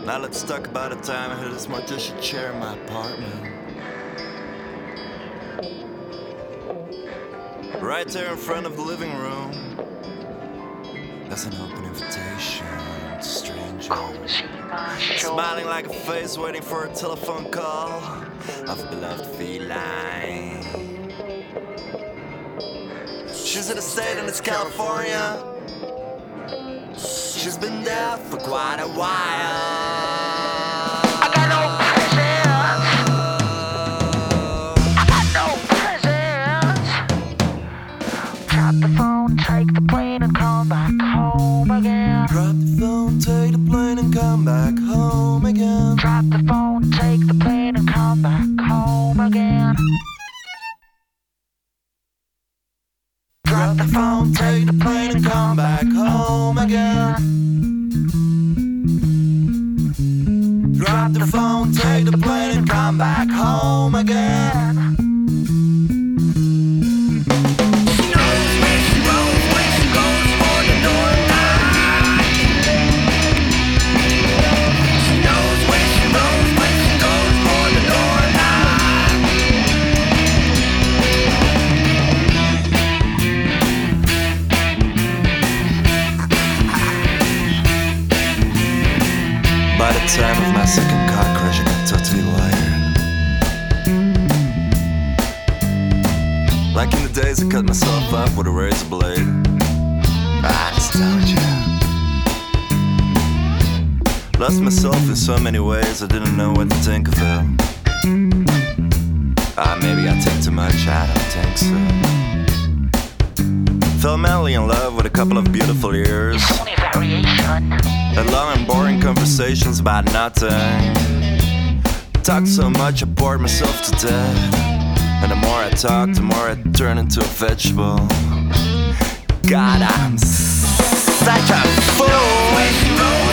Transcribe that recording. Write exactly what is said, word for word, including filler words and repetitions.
Now let's talk about the time I had this mortician chair in my apartment. Right there in front of the living room, there's an open invitation to strangers, smiling like a face waiting for a telephone call of a beloved feline. She's in a state and it's California. She's been there for quite a while. I got no presents. I got no presents. Drop the phone, take the plane and come back home again. Drop the phone, take the plane and come back home again. Drop the phone, take the plane and come back home again. Drop the phone, take the plane and come back home again. Drop the phone, take the plane and come back home again. She knows where she goes when she goes for the door knock. She knows where she goes when she goes for the door knock. By the time of my second car crash, I got totally wired. Like in the days I cut myself up with a razor blade. Ah, nostalgia. Lost myself in so many ways, I didn't know what to think of them. Ah, maybe I think too much, I don't think so. Fell madly in love with a couple of beautiful years. It's only a variation. Had long and boring conversations about nothing. Talked so much I bored myself to death. And the more I talk, the more I turn into a vegetable. God, I'm such a fool.